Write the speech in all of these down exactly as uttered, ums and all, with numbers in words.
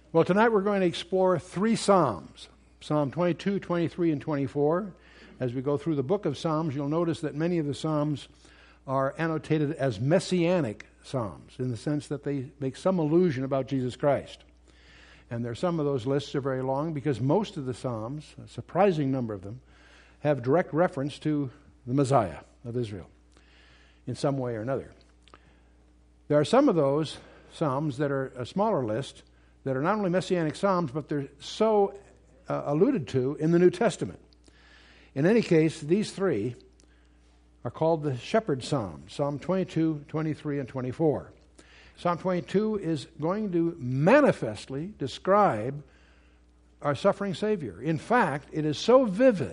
Well, tonight we're going to explore three Psalms, Psalm twenty-two, twenty-three, and twenty-four. As we go through the book of Psalms, you'll notice that many of the Psalms are annotated as messianic Psalms, in the sense that they make some allusion about Jesus Christ. And there are some of those lists are very long because most of the Psalms, a surprising number of them, have direct reference to the Messiah of Israel in some way or another. There are some of those Psalms that are a smaller list that are not only messianic Psalms, but they're so uh, alluded to in the New Testament. In any case, these three are called the Shepherd Psalms, Psalm twenty-two, twenty-three, and twenty-four. Psalm twenty-two is going to manifestly describe our suffering Savior. In fact, it is so vivid,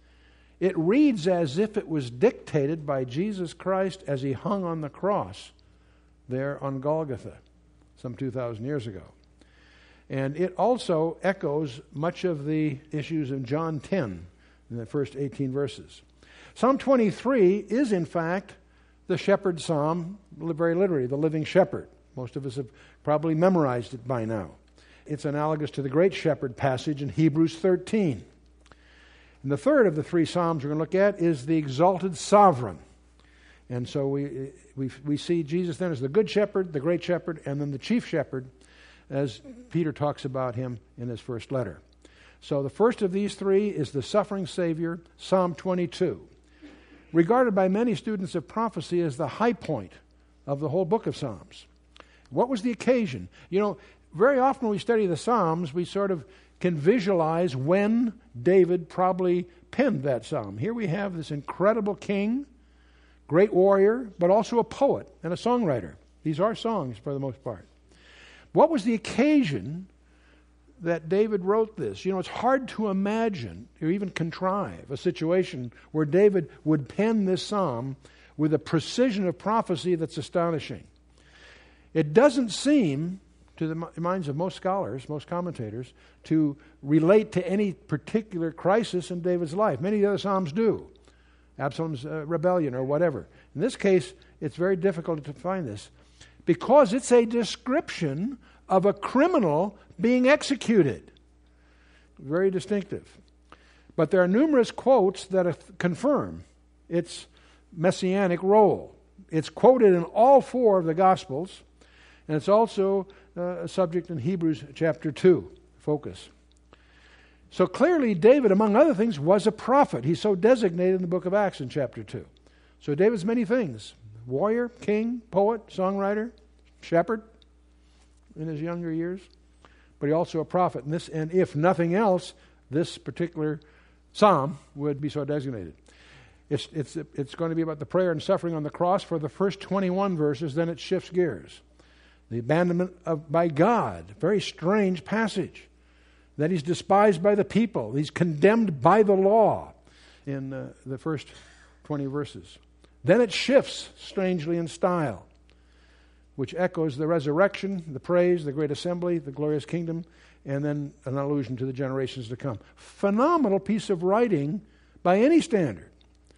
it reads as if it was dictated by Jesus Christ as he hung on the cross there on Golgotha some two thousand years ago. And it also echoes much of the issues in John ten in the first eighteen verses. Psalm twenty-three is, in fact, the shepherd psalm, very literally, the living shepherd. Most of us have probably memorized it by now. It's analogous to the great shepherd passage in Hebrews thirteen. And the third of the three psalms we're going to look at is the exalted sovereign. And so we, we, we see Jesus then as the good shepherd, the great shepherd, and then the chief shepherd, as Peter talks about him in his first letter. So the first of these three is the suffering Savior, Psalm twenty-two, regarded by many students of prophecy as the high point of the whole book of Psalms. What was the occasion? You know, very often when we study the Psalms, we sort of can visualize when David probably penned that psalm. Here we have this incredible king, great warrior, but also a poet and a songwriter. These are songs for the most part. What was the occasion that David wrote this? You know, it's hard to imagine or even contrive a situation where David would pen this psalm with a precision of prophecy that's astonishing. It doesn't seem, to the minds of most scholars, most commentators, to relate to any particular crisis in David's life. Many of the other psalms do. Absalom's uh, rebellion or whatever. In this case, it's very difficult to find this, because it's a description of a criminal being executed. Very distinctive. But there are numerous quotes that confirm its messianic role. It's quoted in all four of the Gospels, and it's also uh, a subject in Hebrews chapter two, focus. So clearly David, among other things, was a prophet. He's so designated in the book of Acts in chapter two. So David's many things: warrior, king, poet, songwriter, shepherd in his younger years, but he also a prophet. And this, and if nothing else, this particular psalm would be so designated. It's it's it's going to be about the prayer and suffering on the cross for the first twenty-one verses. Then it shifts gears. The abandonment of by God, very strange passage. That he's despised by the people. He's condemned by the law in uh, the first twenty verses. Then it shifts strangely in style, which echoes the resurrection, the praise, the great assembly, the glorious kingdom, and then an allusion to the generations to come. Phenomenal piece of writing by any standard.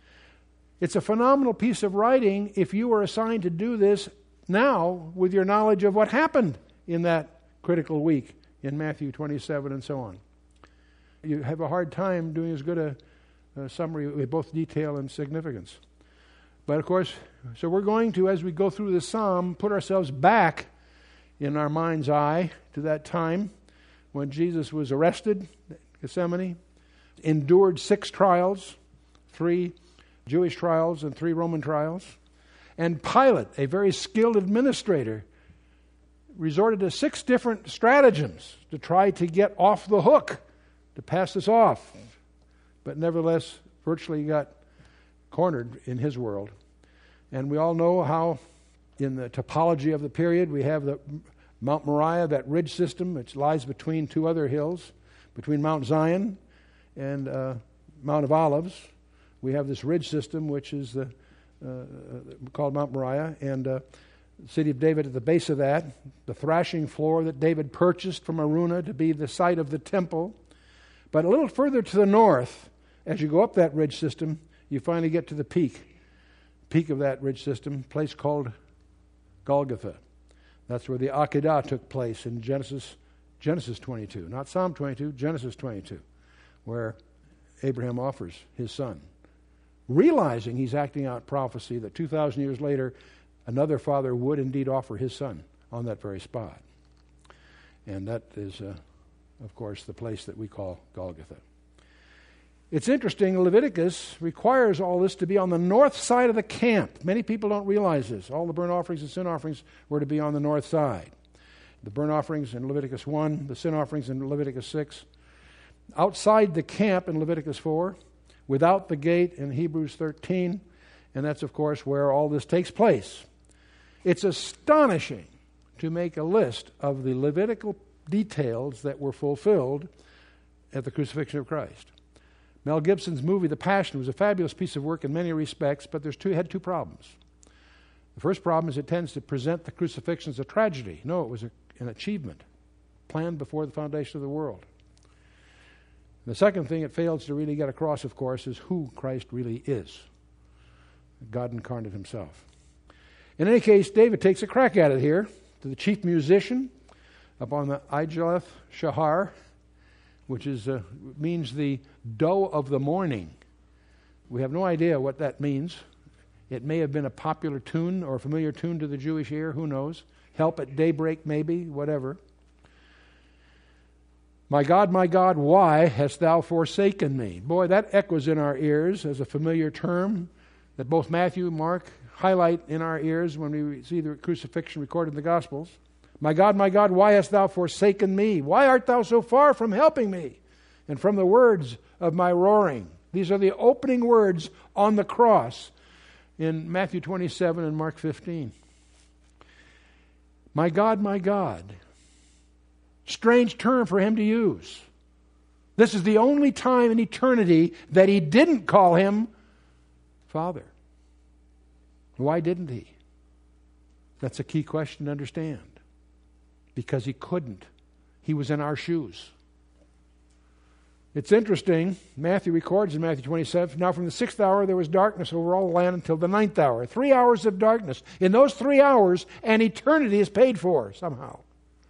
It's a phenomenal piece of writing if you were assigned to do this now with your knowledge of what happened in that critical week in Matthew twenty-seven and so on. You have a hard time doing as good a, a summary with both detail and significance. But of course, so we're going to, as we go through the psalm, put ourselves back in our mind's eye to that time when Jesus was arrested at Gethsemane, endured six trials, three Jewish trials and three Roman trials, and Pilate, a very skilled administrator, resorted to six different stratagems to try to get off the hook, to pass this off, but nevertheless virtually got cornered in his world. And we all know how in the topology of the period we have the Mount Moriah, that ridge system which lies between two other hills, between Mount Zion and uh, Mount of Olives. We have this ridge system which is the, uh, called Mount Moriah, and uh, the city of David at the base of that, the thrashing floor that David purchased from Araunah to be the site of the temple. But a little further to the north, as you go up that ridge system, you finally get to the peak, peak of that ridge system, a place called Golgotha. That's where the Akedah took place in Genesis Genesis twenty-two, not Psalm twenty-two, Genesis twenty-two, where Abraham offers his son, realizing he's acting out prophecy that two thousand years later, another father would indeed offer his son on that very spot. And that is, uh, of course, the place that we call Golgotha. It's interesting, Leviticus requires all this to be on the north side of the camp. Many people don't realize this. All the burnt offerings and sin offerings were to be on the north side. The burnt offerings in Leviticus one, the sin offerings in Leviticus six. Outside the camp in Leviticus four, without the gate in Hebrews thirteen, and that's, of course, where all this takes place. It's astonishing to make a list of the Levitical details that were fulfilled at the crucifixion of Christ. Mel Gibson's movie, The Passion, was a fabulous piece of work in many respects, but there's two, had two problems. The first problem is it tends to present the crucifixion as a tragedy. No, it was a, an achievement planned before the foundation of the world. The second thing it fails to really get across, of course, is who Christ really is. God incarnate himself. In any case, David takes a crack at it here to the chief musician up on the Ijaleth Shahar, which is uh, means the doe of the morning. We have no idea what that means. It may have been a popular tune or a familiar tune to the Jewish ear, who knows. Help at daybreak maybe, whatever. My God, my God, why hast thou forsaken me? Boy, that echoes in our ears as a familiar term that both Matthew and Mark highlight in our ears when we see the crucifixion recorded in the Gospels. My God, my God, why hast thou forsaken me? Why art thou so far from helping me? And from the words of my roaring. These are the opening words on the cross in Matthew twenty-seven and Mark fifteen. My God, my God. Strange term for him to use. This is the only time in eternity that he didn't call him Father. Why didn't he? That's a key question to understand. Because he couldn't. He was in our shoes. It's interesting, Matthew records in Matthew twenty-seven, now from the sixth hour there was darkness over all the land until the ninth hour. Three hours of darkness. In those three hours, an eternity is paid for somehow.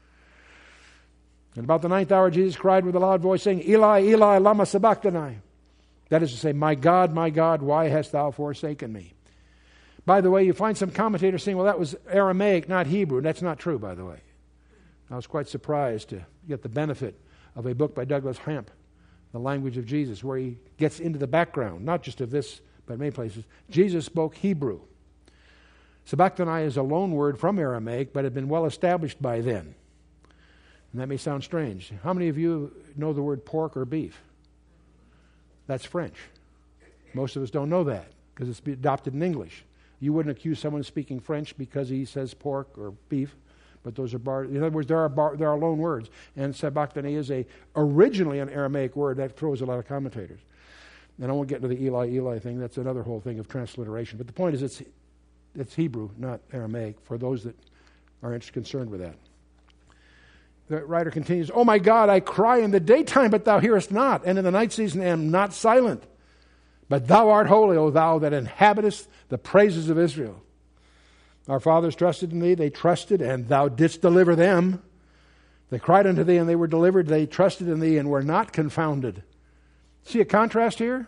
And about the ninth hour, Jesus cried with a loud voice, saying, Eli, Eli, lama sabachthani. That is to say, my God, my God, why hast thou forsaken me? By the way, you find some commentators saying, well, that was Aramaic, not Hebrew. That's not true, by the way. I was quite surprised to get the benefit of a book by Douglas Hamp, The Language of Jesus, where he gets into the background, not just of this, but many places. Jesus spoke Hebrew. Sabachthani is a loan word from Aramaic, but had been well established by then. And that may sound strange. How many of you know the word pork or beef? That's French. Most of us don't know that because it's adopted in English. You wouldn't accuse someone of speaking French because he says pork or beef, but those are bar. In other words, there are bar, there are loan words, and sabachthani is a originally an Aramaic word that throws a lot of commentators. And I won't get into the Eli Eli thing. That's another whole thing of transliteration. But the point is, it's it's Hebrew, not Aramaic. For those that are interested, concerned with that. The writer continues, Oh my God, I cry in the daytime, but thou hearest not, and in the night season am not silent. But thou art holy, O thou that inhabitest the praises of Israel. Our fathers trusted in thee, they trusted, and thou didst deliver them. They cried unto thee, and they were delivered. They trusted in thee, and were not confounded. See a contrast here?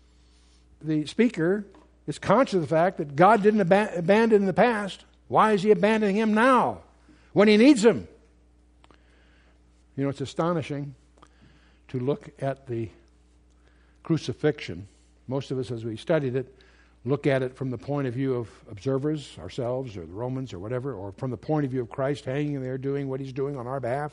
The speaker is conscious of the fact that God didn't ab- abandon in the past. Why is he abandoning him now, when he needs him? You know, it's astonishing to look at the crucifixion. Most of us, as we studied it, look at it from the point of view of observers, ourselves, or the Romans, or whatever, or from the point of view of Christ hanging there doing what he's doing on our behalf.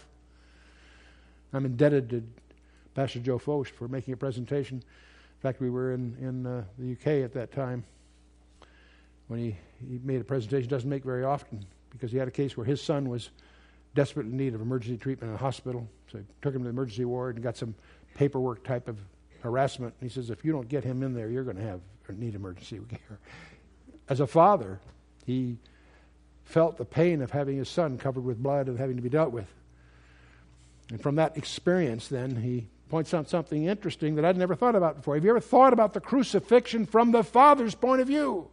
I'm indebted to Pastor Joe Focht for making a presentation. In fact, we were in, in uh, the U K at that time when he, he made a presentation. He doesn't make very often because he had a case where his son was desperately in need of emergency treatment in a hospital. So he took him to the emergency ward and got some paperwork type of harassment. And he says, if you don't get him in there, you're going to have or need emergency care. As a father, he felt the pain of having his son covered with blood and having to be dealt with. And from that experience, then, he points out something interesting that I'd never thought about before. Have you ever thought about the crucifixion from the Father's point of view?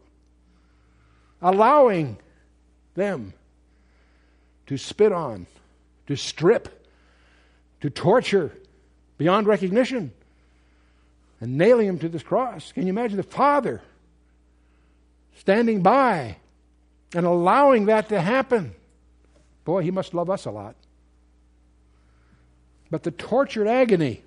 Allowing them to spit on, to strip, to torture beyond recognition and nailing him to this cross. Can you imagine the Father standing by and allowing that to happen? Boy, he must love us a lot. But the tortured agony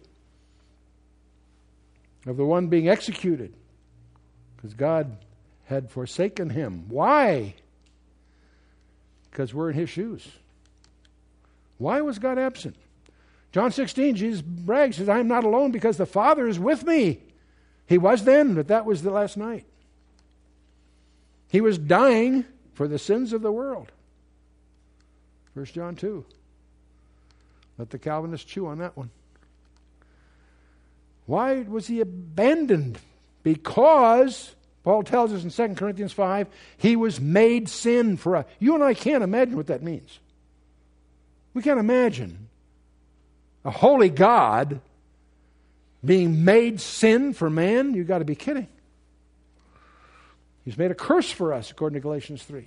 of the one being executed, because God had forsaken him. Why? Because we're in his shoes. Why was God absent? John sixteen, Jesus brags, says, I am not alone because the Father is with me. He was then, but that was the last night. He was dying for the sins of the world. First John two. Let the Calvinists chew on that one. Why was he abandoned? Because, Paul tells us in Second Corinthians five, he was made sin for us. You and I can't imagine what that means. We can't imagine a holy God being made sin for man. You've got to be kidding. He's made a curse for us, according to Galatians three.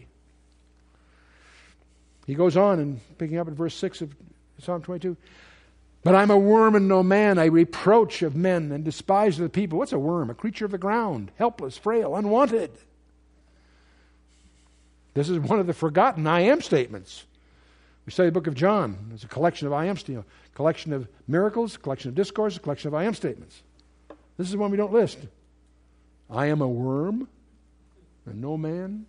He goes on, and picking up at verse six of Psalm twenty-two, but I'm a worm and no man, a reproach of men and despised of the people. What's a worm? A creature of the ground, helpless, frail, unwanted. This is one of the forgotten I am statements. We study the book of John. It's a collection of I am statements, a collection of miracles, a collection of discourse, a collection of I am statements. This is one we don't list. I am a worm and no man.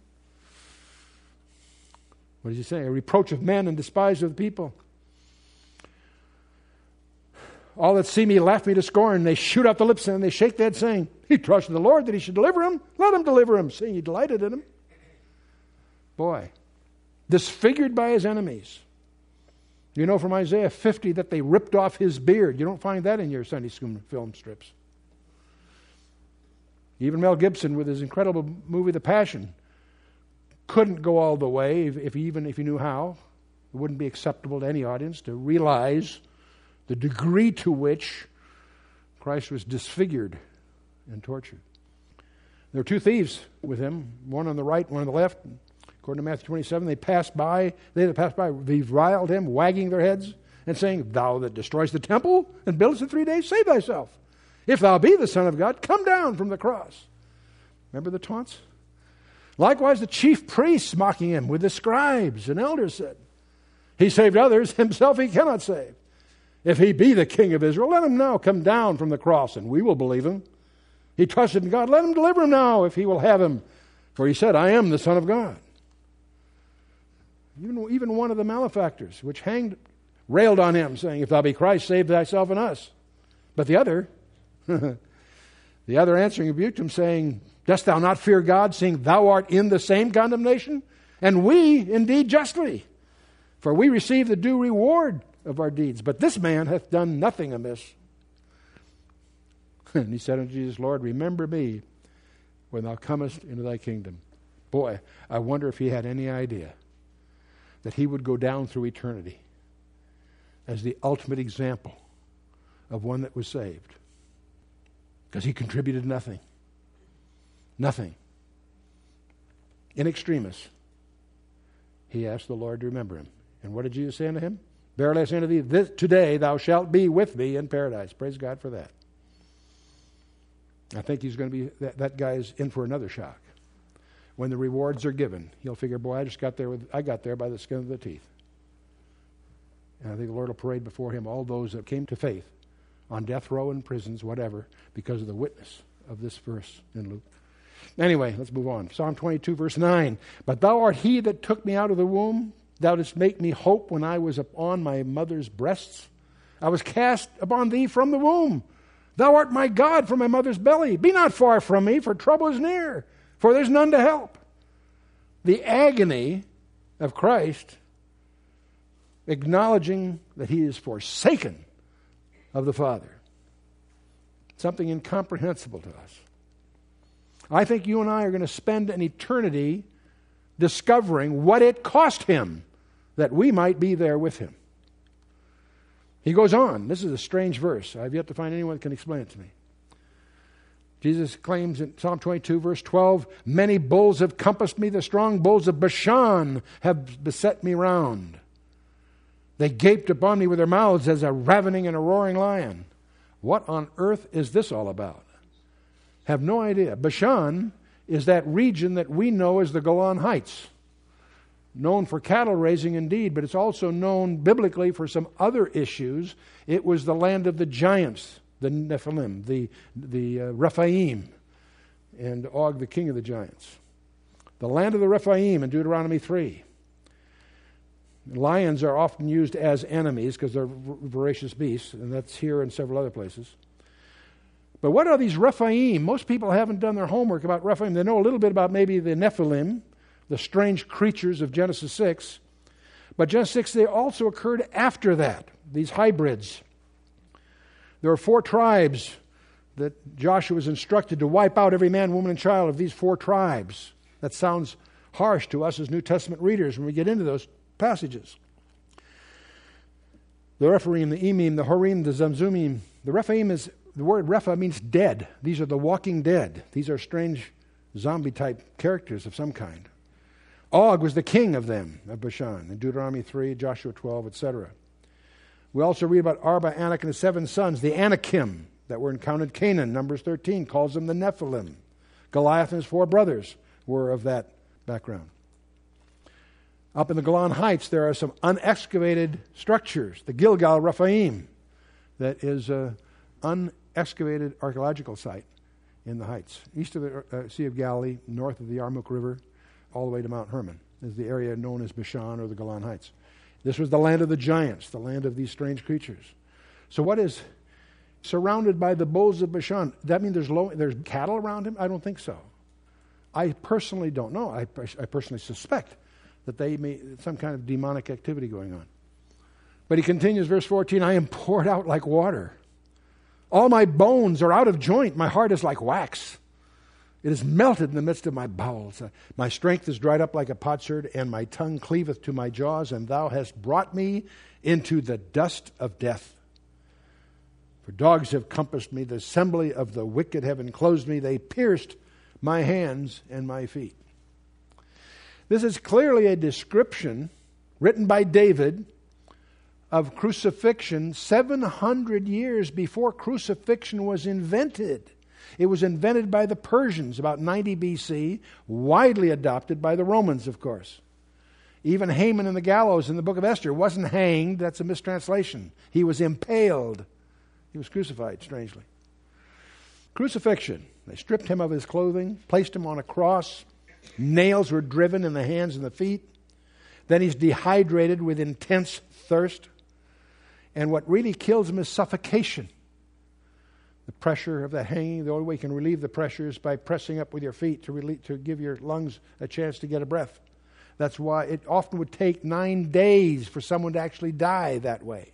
What does he say? A reproach of men and despised of the people. All that see me laugh me to scorn. They shoot out the lips and they shake their head, saying, he trusted the Lord that he should deliver him. Let him deliver him, seeing he delighted in him. Boy, disfigured by his enemies. You know from Isaiah fifty that they ripped off his beard. You don't find that in your Sunday school film strips. Even Mel Gibson, with his incredible movie The Passion, couldn't go all the way, if, if even if he knew how. It wouldn't be acceptable to any audience to realize the degree to which Christ was disfigured and tortured. There were two thieves with him, one on the right, one on the left. According to Matthew twenty-seven, they passed by, they that passed by reviled him, wagging their heads and saying, thou that destroys the temple and buildest in three days, save thyself. If thou be the Son of God, come down from the cross. Remember the taunts? Likewise, the chief priests mocking him with the scribes and elders said, he saved others, himself he cannot save. If he be the King of Israel, let him now come down from the cross, and we will believe him. He trusted in God. Let him deliver him now, if he will have him. For he said, I am the Son of God. Even, even one of the malefactors, which hanged, railed on him, saying, if thou be Christ, save thyself and us. But the other, the other answering rebuked him, saying, dost thou not fear God, seeing thou art in the same condemnation? And we indeed justly, for we receive the due reward of our deeds. But this man hath done nothing amiss. And he said unto Jesus, Lord, remember me when thou comest into thy kingdom. Boy, I wonder if he had any idea that he would go down through eternity as the ultimate example of one that was saved. Because he contributed nothing. Nothing. In extremis, he asked the Lord to remember him. And what did Jesus say unto him? Verily I say unto thee, this, today thou shalt be with me in paradise. Praise God for that. I think he's going to be, that, that guy is in for another shock. When the rewards are given, he'll figure, boy, I just got there with, I got there by the skin of the teeth. And I think the Lord will parade before him all those that came to faith on death row and prisons, whatever, because of the witness of this verse in Luke. Anyway, let's move on. Psalm twenty-two, verse nine. But thou art he that took me out of the womb. Thou didst make me hope when I was upon my mother's breasts. I was cast upon thee from the womb. Thou art my God from my mother's belly. Be not far from me, for trouble is near, for there's none to help. The agony of Christ, acknowledging that he is forsaken of the Father. Something incomprehensible to us. I think you and I are going to spend an eternity discovering what it cost him that we might be there with him. He goes on. This is a strange verse. I've yet to find anyone that can explain it to me. Jesus claims in Psalm twenty-two, verse twelve, many bulls have compassed me, the strong bulls of Bashan have beset me round. They gaped upon me with their mouths as a ravening and a roaring lion. What on earth is this all about? Have no idea. Bashan is that region that we know as the Golan Heights. Known for cattle raising indeed, but it's also known biblically for some other issues. It was the land of the giants, the Nephilim, the, the uh, Rephaim, and Og, the king of the giants. The land of the Rephaim in Deuteronomy three. Lions are often used as enemies because they're voracious beasts, and that's here and several other places. But what are these Rephaim? Most people haven't done their homework about Rephaim. They know a little bit about maybe the Nephilim, the strange creatures of Genesis six. But Genesis six, they also occurred after that, these hybrids. There are four tribes that Joshua was instructed to wipe out every man, woman, and child of these four tribes. That sounds harsh to us as New Testament readers when we get into those passages. The Rephaim, the Emim, the Horim, the Zamzumim. The Rephaim is, the word Repha means dead. These are the walking dead. These are strange zombie-type characters of some kind. Og was the king of them, of Bashan, in Deuteronomy three, Joshua twelve, et cetera. We also read about Arba, Anak, and his seven sons, the Anakim, that were encountered in Canaan. Numbers thirteen calls them the Nephilim. Goliath and his four brothers were of that background. Up in the Golan Heights, there are some unexcavated structures. The Gilgal Rephaim, that is an unexcavated archaeological site in the heights. East of the uh, Sea of Galilee, north of the Yarmouk River, all the way to Mount Hermon, is the area known as Bashan or the Golan Heights. This was the land of the giants, the land of these strange creatures. So what is surrounded by the bulls of Bashan? Does that mean there's, low, there's cattle around him? I don't think so. I personally don't know. I, I personally suspect that they may some kind of demonic activity going on. But he continues, verse fourteen, I am poured out like water. All my bones are out of joint. My heart is like wax. It is melted in the midst of my bowels. My strength is dried up like a potsherd, and my tongue cleaveth to my jaws, and thou hast brought me into the dust of death. For dogs have compassed me, the assembly of the wicked have enclosed me, they pierced my hands and my feet. This is clearly a description written by David of crucifixion seven hundred years before crucifixion was invented. It was invented by the Persians about ninety B C, widely adopted by the Romans, of course. Even Haman in the gallows in the book of Esther wasn't hanged. That's a mistranslation. He was impaled. He was crucified, strangely. Crucifixion. They stripped him of his clothing, placed him on a cross. Nails were driven in the hands and the feet. Then he's dehydrated with intense thirst. And what really kills him is suffocation. The pressure of that hanging, the only way you can relieve the pressure is by pressing up with your feet to relieve, to give your lungs a chance to get a breath. That's why it often would take nine days for someone to actually die that way.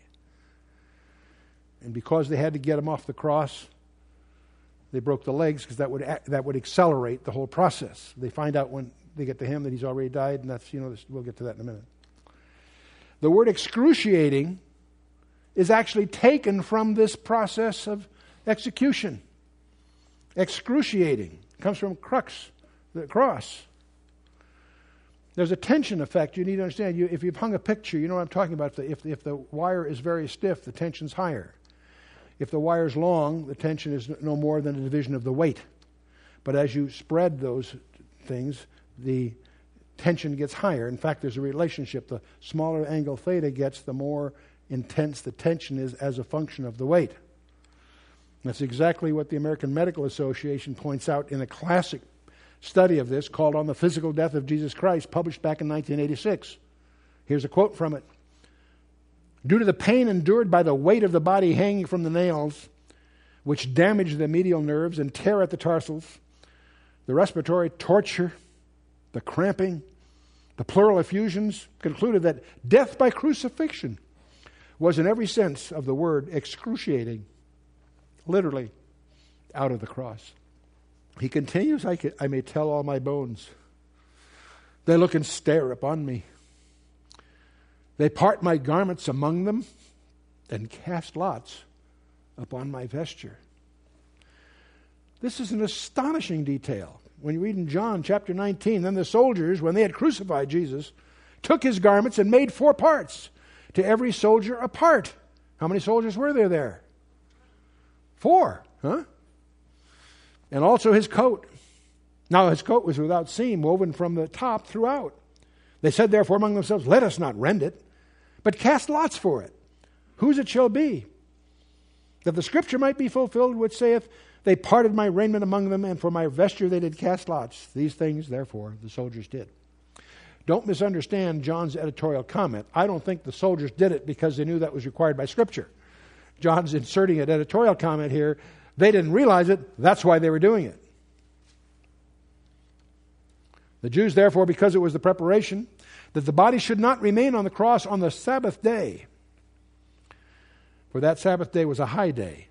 And because they had to get him off the cross, they broke the legs because that would that would accelerate the whole process. They find out when they get to him that he's already died, and that's, you know, this, we'll get to that in a minute. The word excruciating is actually taken from this process of execution. Excruciating comes from crux, the cross. There's a tension effect you need to understand. You, if you've hung a picture, you know what I'm talking about. If, if the wire is very stiff, the tension's higher. If the wire's long, the tension is no more than a division of the weight. But as you spread those things, the tension gets higher. In fact, there's a relationship. The smaller angle theta gets, the more intense the tension is as a function of the weight. That's exactly what the American Medical Association points out in a classic study of this called On the Physical Death of Jesus Christ, published back in nineteen eighty-six. Here's a quote from it. Due to the pain endured by the weight of the body hanging from the nails, which damage the medial nerves and tear at the tarsals, the respiratory torture, the cramping, the pleural effusions, concluded that death by crucifixion was in every sense of the word excruciating, literally out of the cross. He continues, I, can, I may tell all my bones. They look and stare upon me. They part my garments among them and cast lots upon my vesture. This is an astonishing detail. When you read in John chapter nineteen, then the soldiers, when they had crucified Jesus, took his garments and made four parts, to every soldier apart. How many soldiers were there there? Four, huh? And also his coat. Now his coat was without seam, woven from the top throughout. They said therefore among themselves, let us not rend it, but cast lots for it, whose it shall be, that the scripture might be fulfilled, which saith, they parted my raiment among them, and for my vesture they did cast lots. These things, therefore, the soldiers did. Don't misunderstand John's editorial comment. I don't think the soldiers did it because they knew that was required by Scripture. John's inserting an editorial comment here. They didn't realize it. That's why they were doing it. The Jews, therefore, because it was the preparation, that the body should not remain on the cross on the Sabbath day. For that Sabbath day was a high day.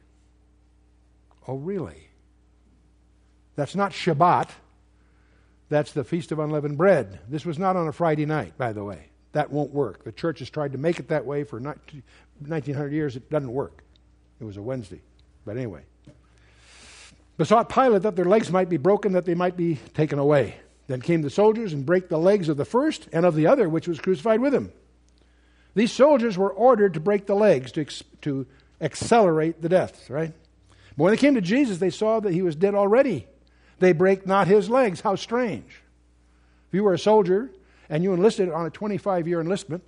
Oh, really? That's not Shabbat. That's the Feast of Unleavened Bread. This was not on a Friday night, by the way. That won't work. The church has tried to make it that way for nineteen hundred years. It doesn't work. It was a Wednesday. But anyway. Besought Pilate that their legs might be broken, that they might be taken away. Then came the soldiers and brake the legs of the first and of the other, which was crucified with him. These soldiers were ordered to break the legs to, ex- to accelerate the deaths, right? But when they came to Jesus, they saw that he was dead already. They brake not his legs. How strange. If you were a soldier and you enlisted on a twenty-five year enlistment,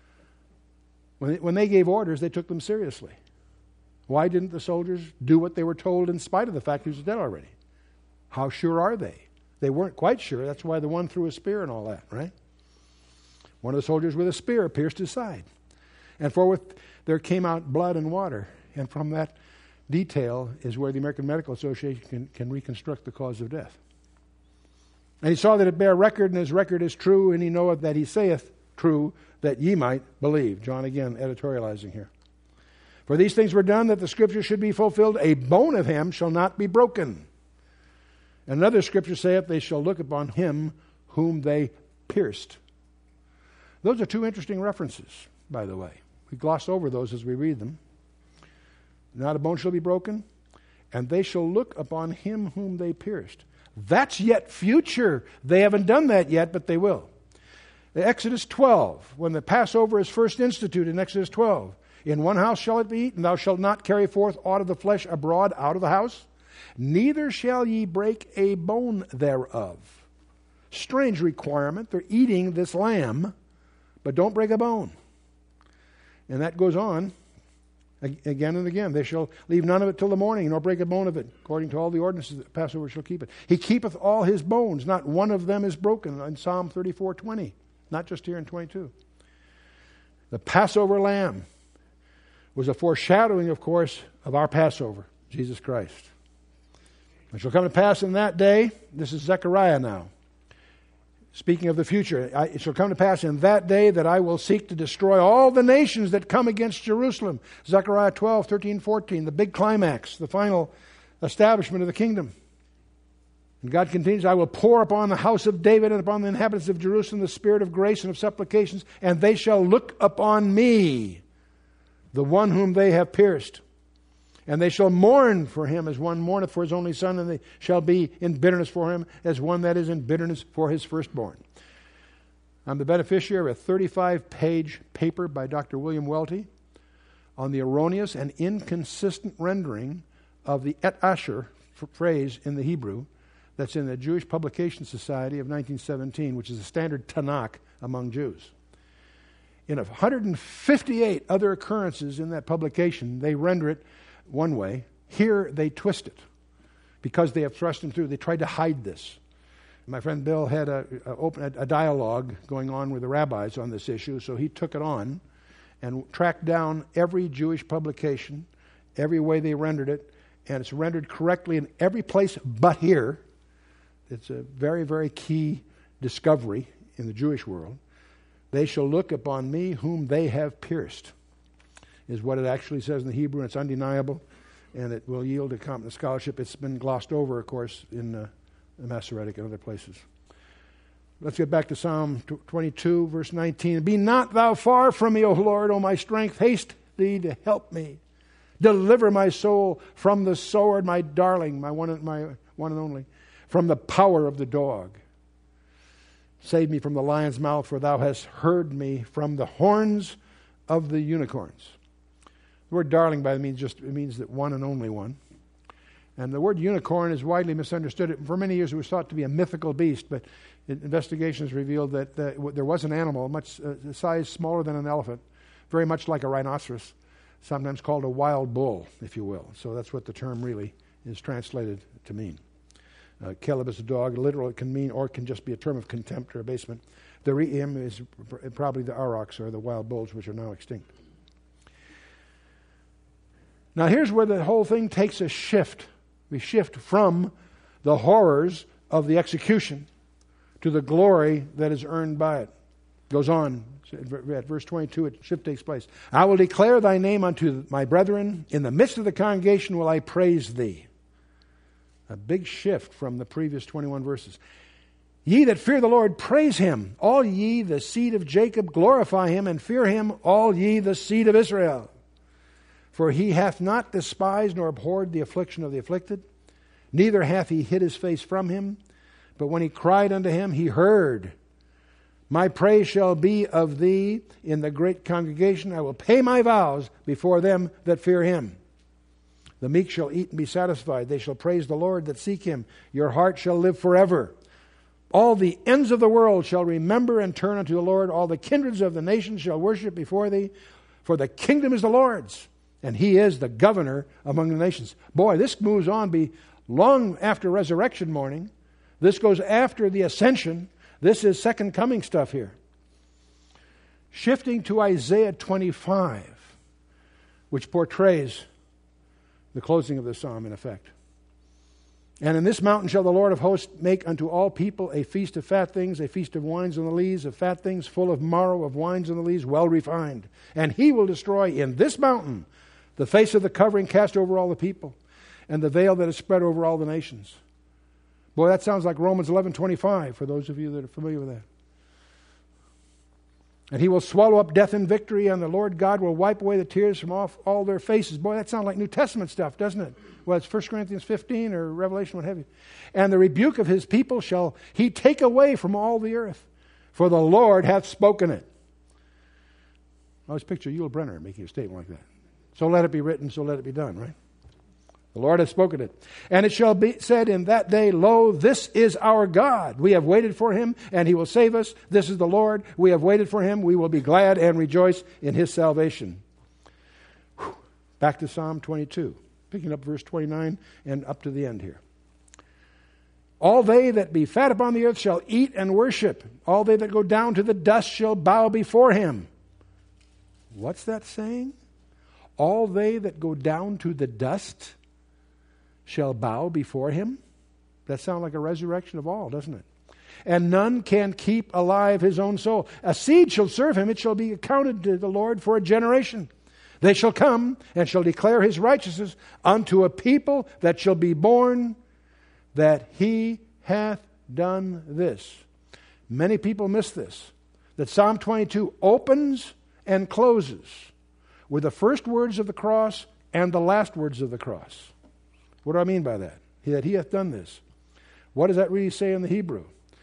when they, when they gave orders, they took them seriously. Why didn't the soldiers do what they were told in spite of the fact he was dead already? How sure are they? They weren't quite sure. That's why the one threw a spear and all that, right? One of the soldiers with a spear pierced his side. And forthwith there came out blood and water. And from that detail is where the American Medical Association can, can reconstruct the cause of death. And he saw that it bare record, and his record is true, and he knoweth that he saith true, that ye might believe. John again editorializing here. For these things were done that the scripture should be fulfilled, a bone of him shall not be broken. And another scripture saith, they shall look upon him whom they pierced. Those are two interesting references, by the way. We gloss over those as we read them. Not a bone shall be broken, and they shall look upon him whom they pierced. That's yet future. They haven't done that yet, but they will. Exodus twelve, when the Passover is first instituted in Exodus twelve, in one house shall it be eaten, thou shalt not carry forth aught of the flesh abroad out of the house, neither shall ye break a bone thereof. Strange requirement. They're eating this lamb, but don't break a bone. And that goes on again and again. They shall leave none of it till the morning, nor break a bone of it. According to all the ordinances, the Passover shall keep it. He keepeth all his bones, not one of them is broken, in Psalm thirty-four twenty, not just here in twenty-two. The Passover lamb was a foreshadowing, of course, of our Passover, Jesus Christ. It shall come to pass in that day, this is Zechariah now, speaking of the future, I, it shall come to pass in that day that I will seek to destroy all the nations that come against Jerusalem. Zechariah twelve, thirteen, fourteen, the big climax, the final establishment of the kingdom. And God continues, I will pour upon the house of David and upon the inhabitants of Jerusalem the spirit of grace and of supplications, and they shall look upon me, the one whom they have pierced. And they shall mourn for him as one mourneth for his only son, and they shall be in bitterness for him as one that is in bitterness for his firstborn. I'm the beneficiary of a thirty-five page paper by Doctor William Welty on the erroneous and inconsistent rendering of the Et Asher phrase in the Hebrew that's in the Jewish Publication Society of nineteen seventeen, which is a standard Tanakh among Jews. In one hundred fifty-eight other occurrences in that publication, they render it one way. Here they twist it because they have thrust him through. They tried to hide this. My friend Bill had a, a, open, a dialogue going on with the rabbis on this issue, so he took it on and tracked down every Jewish publication, every way they rendered it, and it's rendered correctly in every place but here. It's a very, very key discovery in the Jewish world. They shall look upon me whom they have pierced, is what it actually says in the Hebrew, and it's undeniable, and it will yield to competent scholarship. It's been glossed over, of course, in uh, the Masoretic and other places. Let's get back to Psalm twenty-two, verse nineteen. Be not thou far from me, O Lord, O my strength. Haste thee to help me. Deliver my soul from the sword, my darling, my one, my one and only, from the power of the dog. Save me from the lion's mouth, for thou hast heard me from the horns of the unicorns. The word darling by the means just it means that one and only one. And the word unicorn is widely misunderstood. For many years it was thought to be a mythical beast, but investigations revealed that uh, there was an animal, much uh, size smaller than an elephant, very much like a rhinoceros, sometimes called a wild bull, if you will. So that's what the term really is translated to mean. Uh, Caleb is a dog. Literal, it can mean, or it can just be a term of contempt or abasement. The re'im is pr- probably the aurochs, or the wild bulls, which are now extinct. Now here's where the whole thing takes a shift. We shift from the horrors of the execution to the glory that is earned by it. Goes on at verse twenty-two, a shift takes place. I will declare thy name unto my brethren. In the midst of the congregation will I praise thee. A big shift from the previous twenty-one verses. Ye that fear the Lord, praise him. All ye, the seed of Jacob, glorify him, and fear him, all ye, the seed of Israel. For he hath not despised nor abhorred the affliction of the afflicted, neither hath he hid his face from him. But when he cried unto him, he heard. My praise shall be of thee in the great congregation. I will pay my vows before them that fear him. The meek shall eat and be satisfied. They shall praise the Lord that seek him. Your heart shall live forever. All the ends of the world shall remember and turn unto the Lord. All the kindreds of the nations shall worship before thee. For the kingdom is the Lord's, and he is the governor among the nations. Boy, this moves on be long after resurrection morning. This goes after the ascension. This is second coming stuff here. Shifting to Isaiah twenty-five, which portrays the closing of the psalm in effect. And in this mountain shall the Lord of hosts make unto all people a feast of fat things, a feast of wines and the lees, of fat things, full of marrow, of wines and the lees, well refined. And he will destroy in this mountain the face of the covering cast over all the people, and the veil that is spread over all the nations. Boy, that sounds like Romans eleven twenty-five for those of you that are familiar with that. And he will swallow up death in victory, and the Lord God will wipe away the tears from off all their faces. Boy, that sounds like New Testament stuff, doesn't it? Well, it's First Corinthians fifteen or Revelation, what have you. And the rebuke of his people shall he take away from all the earth, for the Lord hath spoken it. I always picture Yul Brynner making a statement like that. So let it be written, so let it be done, right? The Lord hath spoken it. And it shall be said in that day, Lo, this is our God. We have waited for him, and he will save us. This is the Lord. We have waited for him. We will be glad and rejoice in his salvation. Whew. Back to Psalm twenty-two, picking up verse twenty-nine and up to the end here. All they that be fat upon the earth shall eat and worship. All they that go down to the dust shall bow before him. What's that saying? All they that go down to the dust shall bow before him. That sounds like a resurrection of all, doesn't it? And none can keep alive his own soul. A seed shall serve him. It shall be accounted to the Lord for a generation. They shall come and shall declare his righteousness unto a people that shall be born, that he hath done this. Many people miss this. That Psalm twenty-two opens and closes with the first words of the cross and the last words of the cross. What do I mean by that? That he hath done this. What does that really say in the Hebrew?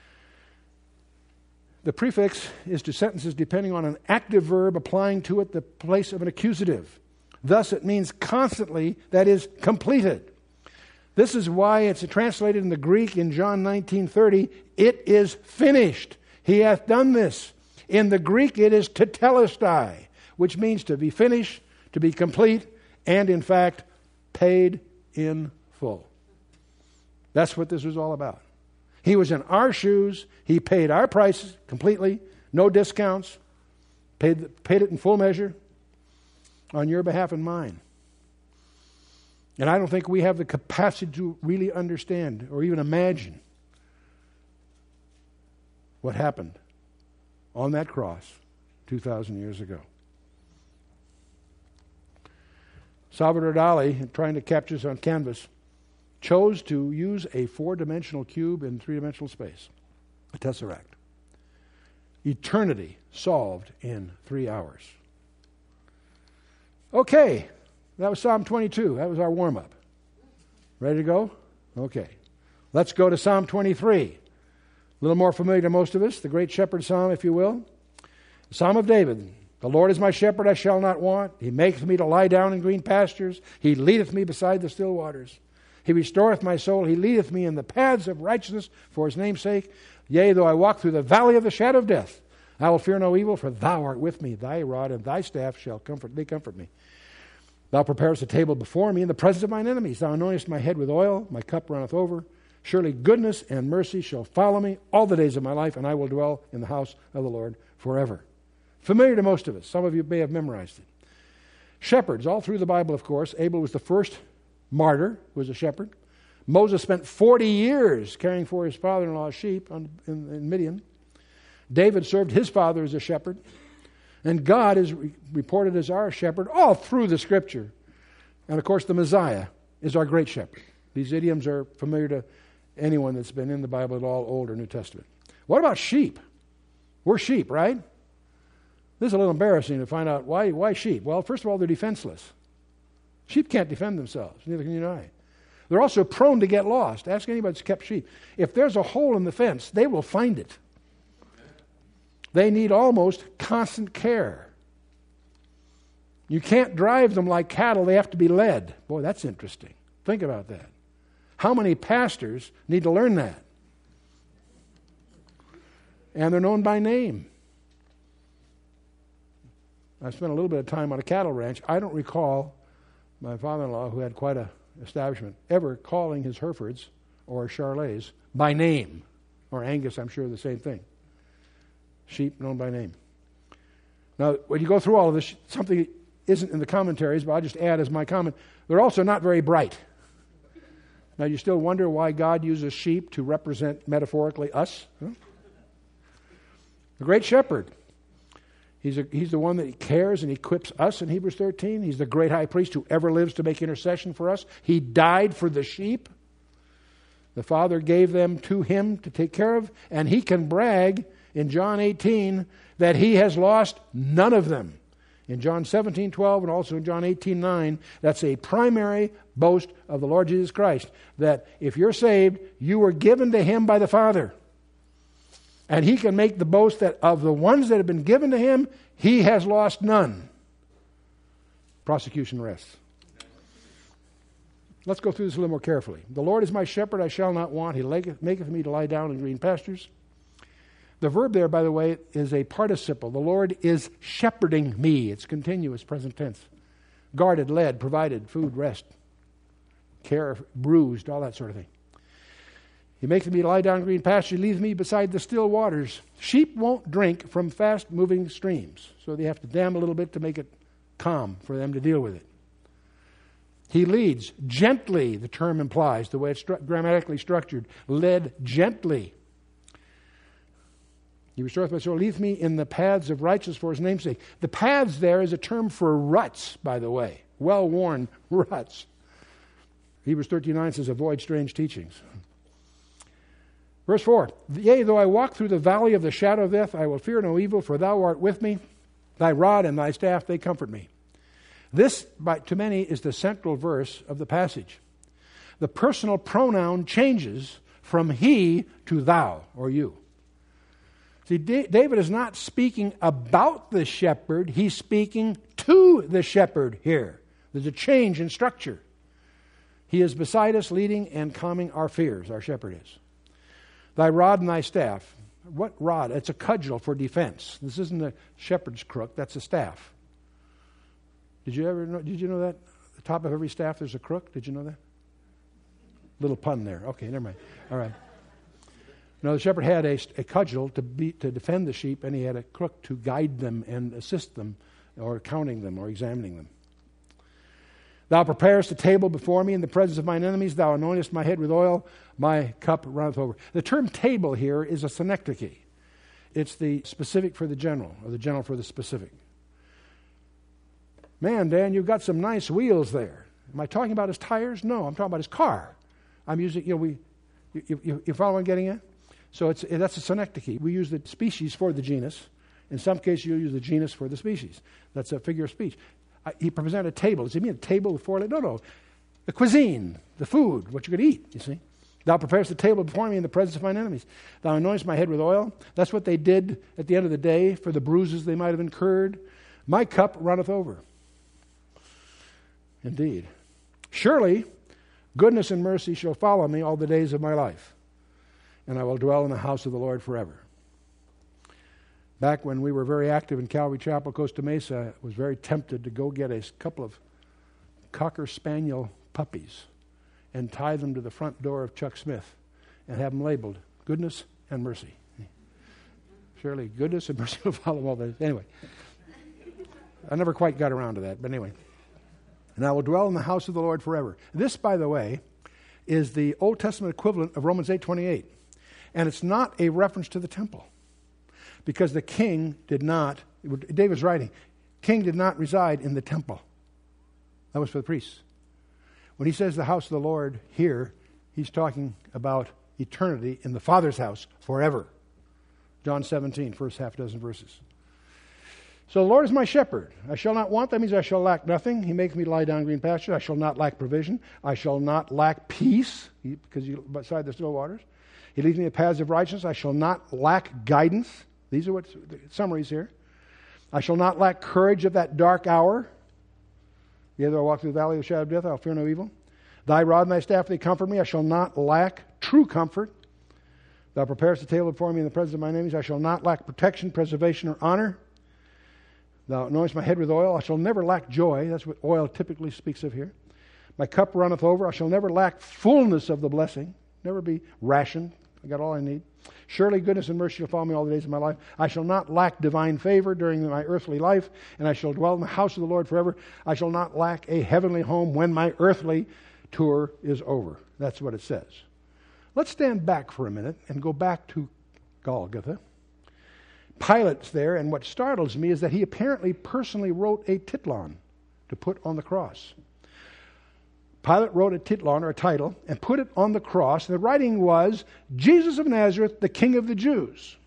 The prefix is to sentences depending on an active verb applying to it the place of an accusative. Thus it means constantly, that is, completed. This is why it's translated in the Greek in John nineteen thirty, it is finished. He hath done this. In the Greek it is tetelestai, which means to be finished, to be complete, and in fact, paid in full. That's what this was all about. He was in our shoes. He paid our prices completely, no discounts, paid, paid it in full measure on your behalf and mine. And I don't think we have the capacity to really understand or even imagine what happened on that cross two thousand years ago. Salvador Dali, trying to capture this on canvas, chose to use a four-dimensional cube in three-dimensional space, a tesseract. Eternity solved in three hours. Okay, that was Psalm twenty-two. That was our warm-up. Ready to go? Okay. Let's go to Psalm twenty-three. A little more familiar to most of us, the great shepherd psalm, if you will. Psalm of David. The Lord is my shepherd, I shall not want. He maketh me to lie down in green pastures. He leadeth me beside the still waters. He restoreth my soul. He leadeth me in the paths of righteousness for his name's sake. Yea, though I walk through the valley of the shadow of death, I will fear no evil, for thou art with me. Thy rod and thy staff shall comfort, they comfort me. Thou preparest a table before me in the presence of mine enemies. Thou anointest my head with oil, my cup runneth over. Surely goodness and mercy shall follow me all the days of my life, and I will dwell in the house of the Lord forever. Familiar to most of us. Some of you may have memorized it. Shepherds, all through the Bible, of course. Abel was the first martyr, who was a shepherd. Moses spent forty years caring for his father-in-law's sheep in, in Midian. David served his father as a shepherd. And God is re- reported as our shepherd all through the Scripture. And, of course, the Messiah is our great shepherd. These idioms are familiar to anyone that's been in the Bible at all, Old or New Testament. What about sheep? We're sheep, right? This is a little embarrassing to find out why, why sheep. Well, first of all, they're defenseless. Sheep can't defend themselves. Neither can you and I. They're also prone to get lost. Ask anybody that's kept sheep. If there's a hole in the fence, they will find it. They need almost constant care. You can't drive them like cattle. They have to be led. Boy, that's interesting. Think about that. How many pastors need to learn that? And they're known by name. I spent a little bit of time on a cattle ranch. I don't recall my father-in-law, who had quite an establishment, ever calling his Herefords or Charolais by name. Or Angus, I'm sure, the same thing. Sheep known by name. Now, when you go through all of this, something isn't in the commentaries, but I'll just add as my comment, they're also not very bright. Now, you still wonder why God uses sheep to represent metaphorically us? Huh? The great shepherd. He's, a, he's the one that cares and equips us in Hebrews thirteen. He's the great high priest who ever lives to make intercession for us. He died for the sheep. The Father gave them to him to take care of, and he can brag in John eighteen that he has lost none of them. In John seventeen twelve and also in John eighteen nine, that's a primary boast of the Lord Jesus Christ, that if you're saved, you were given to him by the Father. And he can make the boast that of the ones that have been given to him, he has lost none. Prosecution rests. Let's go through this a little more carefully. The Lord is my shepherd, I shall not want. He maketh me to lie down in green pastures. The verb there, by the way, is a participle. The Lord is shepherding me. It's continuous, present tense. Guarded, led, provided, food, rest, care, bruised, all that sort of thing. He maketh me to lie down in green pastures. He leads me beside the still waters. Sheep won't drink from fast-moving streams, so they have to dam a little bit to make it calm for them to deal with it. He leads gently, the term implies, the way it's stru- grammatically structured. Led gently. He restoreth my soul, leadeth me in the paths of righteousness for his name's sake. The paths there is a term for ruts, by the way. Well-worn ruts. Hebrews thirteen nine says, avoid strange teachings. Verse four, yea, though I walk through the valley of the shadow of death, I will fear no evil, for thou art with me. Thy rod and thy staff, they comfort me. This, by, to many, is the central verse of the passage. The personal pronoun changes from he to thou, or you. See, D- David is not speaking about the shepherd. He's speaking to the shepherd here. There's a change in structure. He is beside us, leading and calming our fears, our shepherd is. Thy rod and thy staff. What rod? It's a cudgel for defense. This isn't a shepherd's crook. That's a staff. Did you ever know? Did you know that? At the top of every staff there's a crook. Did you know that? Little pun there. Okay, never mind. All right. No, the shepherd had a, a cudgel to be to defend the sheep, and he had a crook to guide them and assist them, or counting them, or examining them. Thou preparest a table before me in the presence of mine enemies. Thou anointest my head with oil. My cup runneth over. The term table here is a synecdoche. It's the specific for the general, or the general for the specific. Man, Dan, you've got some nice wheels there. Am I talking about his tires? No, I'm talking about his car. I'm using, you know, we, you, you, you follow what I'm getting at? So it's, that's a synecdoche. We use the species for the genus. In some cases, you'll use the genus for the species. That's a figure of speech. I, he presented a table. Does he mean a table with four legs? No, no. The cuisine, the food, what you could eat, you see. Thou preparest the table before me in the presence of mine enemies. Thou anointest my head with oil. That's what they did at the end of the day for the bruises they might have incurred. My cup runneth over. Indeed. Surely goodness and mercy shall follow me all the days of my life, and I will dwell in the house of the Lord forever. Back when we were very active in Calvary Chapel, Costa Mesa, I was very tempted to go get a couple of Cocker Spaniel puppies and tie them to the front door of Chuck Smith and have them labeled goodness and mercy. Surely goodness and mercy will follow all this. Anyway, I never quite got around to that, but anyway. And I will dwell in the house of the Lord forever. This, by the way, is the Old Testament equivalent of Romans eight twenty-eight. And it's not a reference to the temple. Because the king did not, David's writing, king did not reside in the temple. That was for the priests. When he says the house of the Lord here, he's talking about eternity in the Father's house forever. John seventeen, first half dozen verses. So the Lord is my shepherd. I shall not want. That means I shall lack nothing. He makes me lie down in green pastures. I shall not lack provision. I shall not lack peace, because you beside the still waters. He leads me in the paths of righteousness. I shall not lack guidance. These are what the summaries here. I shall not lack courage of that dark hour. Yea, though I walk through the valley of the shadow of death, I'll fear no evil. Thy rod and thy staff, they comfort me. I shall not lack true comfort. Thou preparest a table before me in the presence of my enemies. I shall not lack protection, preservation, or honor. Thou anointest my head with oil. I shall never lack joy. That's what oil typically speaks of here. My cup runneth over. I shall never lack fullness of the blessing. Never be rationed. I got all I need. Surely goodness and mercy shall follow me all the days of my life. I shall not lack divine favor during my earthly life, and I shall dwell in the house of the Lord forever. I shall not lack a heavenly home when my earthly tour is over. That's what it says. Let's stand back for a minute and go back to Golgotha. Pilate's there, and what startles me is that he apparently personally wrote a titlon to put on the cross. Pilate wrote a titlon, or a title, and put it on the cross. The writing was, Jesus of Nazareth, the King of the Jews.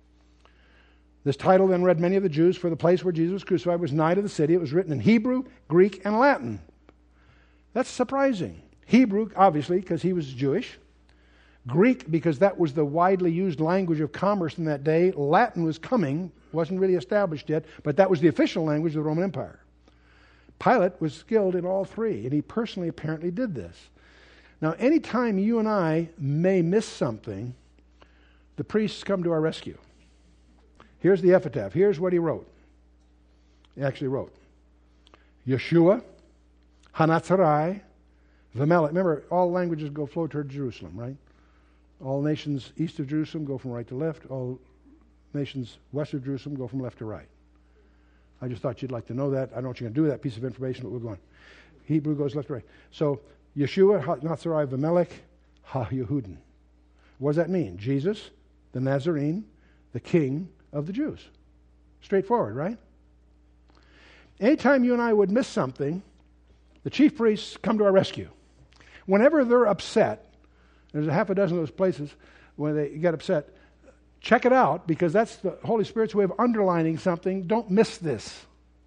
This title then read many of the Jews, for the place where Jesus was crucified was nigh to the city. It was written in Hebrew, Greek, and Latin. That's surprising. Hebrew, obviously, because he was Jewish. Greek, because that was the widely used language of commerce in that day. Latin was coming, wasn't really established yet, but that was the official language of the Roman Empire. Pilate was skilled in all three, and he personally apparently did this. Now, anytime you and I may miss something, the priests come to our rescue. Here's the epitaph. Here's what he wrote. He actually wrote, Yeshua, Hanatzarai, Vamelech. Remember, all languages go flow toward Jerusalem, right? All nations east of Jerusalem go from right to left. All nations west of Jerusalem go from left to right. I just thought you'd like to know that. I don't know what you're going to do with that piece of information, but we're going. Hebrew goes left to right. So, Yeshua, Hanatzarai, Vamelech, Ha-Yehudin. What does that mean? Jesus, the Nazarene, the King of the Jews. Straightforward, right? Anytime you and I would miss something, the chief priests come to our rescue. Whenever they're upset, there's a half a dozen of those places where they get upset, check it out, because that's the Holy Spirit's way of underlining something. Don't miss this.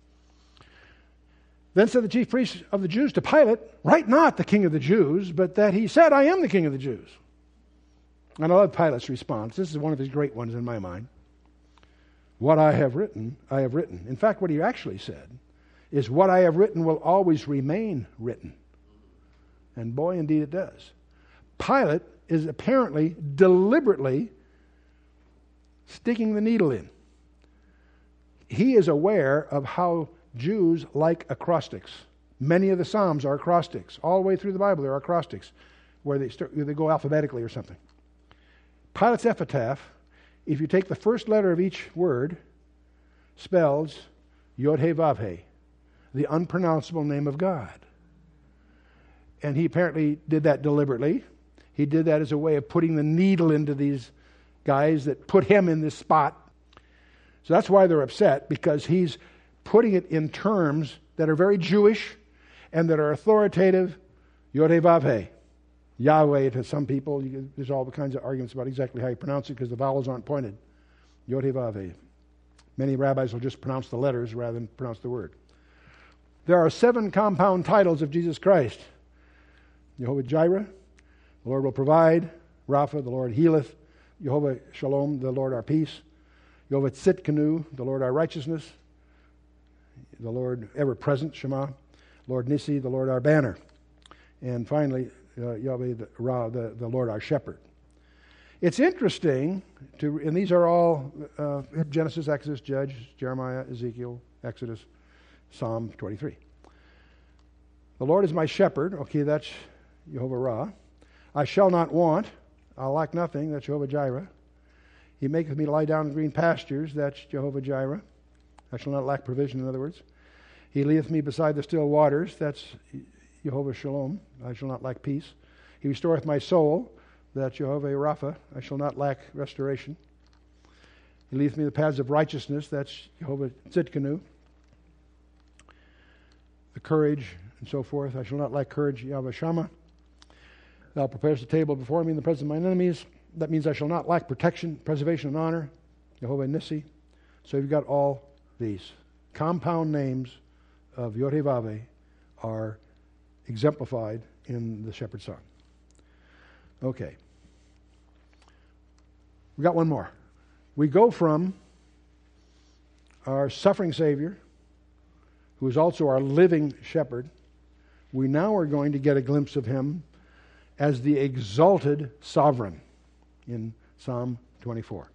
Then said the chief priests of the Jews to Pilate, write not the King of the Jews, but that he said, I am the King of the Jews. And I love Pilate's response. This is one of his great ones in my mind. What I have written, I have written. In fact, what he actually said is, what I have written will always remain written. And boy, indeed it does. Pilate is apparently deliberately sticking the needle in. He is aware of how Jews like acrostics. Many of the Psalms are acrostics. All the way through the Bible there are acrostics where they, start, they go alphabetically or something. Pilate's epitaph, if you take the first letter of each word, spells Yod-He-Vav-He, the unpronounceable name of God. And he apparently did that deliberately. He did that as a way of putting the needle into these guys that put him in this spot. So that's why they're upset, because he's putting it in terms that are very Jewish and that are authoritative. Yod-He-Vav-He. Yahweh to some people. You, there's all the kinds of arguments about exactly how you pronounce it because the vowels aren't pointed. Yod-He-Vav-He. Many rabbis will just pronounce the letters rather than pronounce the word. There are seven compound titles of Jesus Christ. Jehovah-Jireh, the Lord will provide. Rapha, the Lord healeth. Jehovah Shalom, the Lord our peace. Jehovah Tzidkenu, the Lord our righteousness. the Lord ever-present, Shema, Lord Nissi, the Lord our banner, and finally, uh, Yahweh, the, Ra, the, the Lord our shepherd. It's interesting, to, and these are all uh, Genesis, Exodus, Judge, Jeremiah, Ezekiel, Exodus, Psalm twenty-three. The Lord is my shepherd. Okay, that's Jehovah Ra. I shall not want. I'll lack nothing. That's Jehovah Jireh. He maketh me lie down in green pastures. That's Jehovah Jireh. I shall not lack provision, in other words. He leadeth me beside the still waters. That's Jehovah Shalom. I shall not lack peace. He restoreth my soul. That's Jehovah Rapha. I shall not lack restoration. He leadeth me in the paths of righteousness. That's Jehovah Tzidkenu. The courage and so forth. I shall not lack courage, Yahweh Shammah. Thou preparest a table before me in the presence of mine enemies. That means I shall not lack protection, preservation, and honor. Jehovah Nissi. So you've got all these. Compound names of Yod-Heh-Vav-Heh are exemplified in the Shepherd's Song. Okay. We got one more. We go from our suffering Savior, who is also our living shepherd. We now are going to get a glimpse of him as the exalted sovereign in Psalm twenty-four.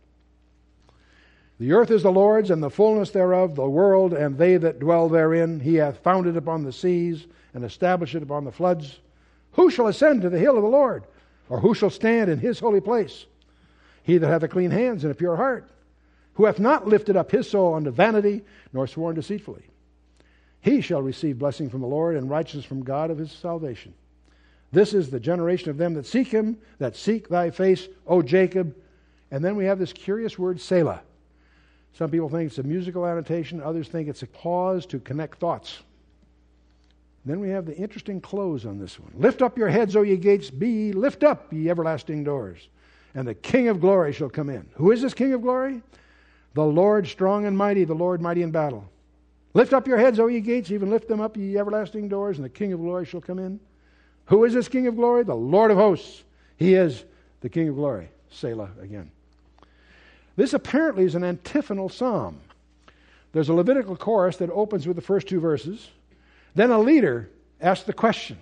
The earth is the Lord's, and the fullness thereof, the world, and they that dwell therein. He hath founded upon the seas, and established it upon the floods. Who shall ascend to the hill of the Lord? Or who shall stand in his holy place? He that hath a clean hands and a pure heart, who hath not lifted up his soul unto vanity, nor sworn deceitfully. He shall receive blessing from the Lord, and righteousness from God of his salvation. This is the generation of them that seek him, that seek thy face, O Jacob. And then we have this curious word, Selah. Some people think it's a musical annotation. Others think it's a pause to connect thoughts. Then we have the interesting close on this one. Lift up your heads, O ye gates. Be ye lift up, ye everlasting doors. And the King of glory shall come in. Who is this King of glory? The Lord strong and mighty, the Lord mighty in battle. Lift up your heads, O ye gates. Even lift them up, ye everlasting doors. And the King of glory shall come in. Who is this King of glory? The Lord of hosts. He is the King of glory. Selah again. This apparently is an antiphonal psalm. There's a Levitical chorus that opens with the first two verses. Then a leader asks the question.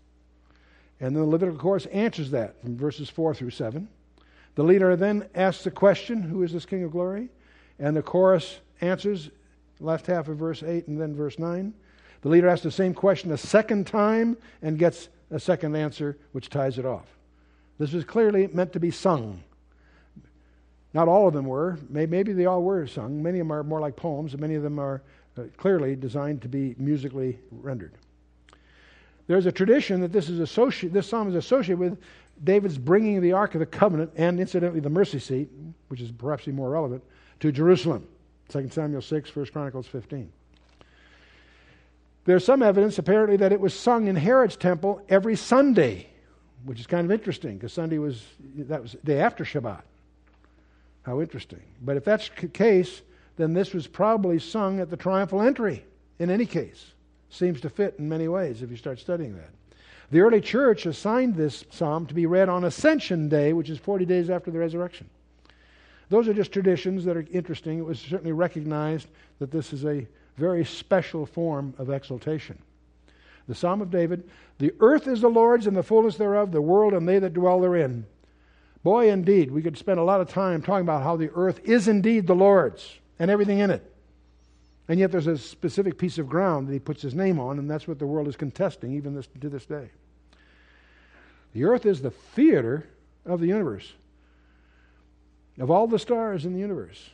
And then the Levitical chorus answers that from verses four through seven. The leader then asks the question, who is this King of glory? And the chorus answers, last half of verse eight and then verse nine. The leader asks the same question a second time and gets a second answer, which ties it off. This was clearly meant to be sung. Not all of them were. Maybe they all were sung. Many of them are more like poems, and many of them are uh, clearly designed to be musically rendered. There's a tradition that this is associated. This psalm is associated with David's bringing the Ark of the Covenant and, incidentally, the mercy seat, which is perhaps even more relevant, to Jerusalem. Second Samuel six, First Chronicles fifteen. There's some evidence, apparently, that it was sung in Herod's temple every Sunday, which is kind of interesting, because Sunday was, that was the day after Shabbat. How interesting. But if that's the case, then this was probably sung at the triumphal entry, in any case. Seems to fit in many ways if you start studying that. The early church assigned this psalm to be read on Ascension Day, which is forty days after the resurrection. Those are just traditions that are interesting. It was certainly recognized that this is a very special form of exaltation. The Psalm of David, the earth is the Lord's and the fullness thereof, the world and they that dwell therein. Boy, indeed, we could spend a lot of time talking about how the earth is indeed the Lord's and everything in it. And yet there's a specific piece of ground that he puts his name on, and that's what the world is contesting even this, to this day. The earth is the theater of the universe. Of all the stars in the universe,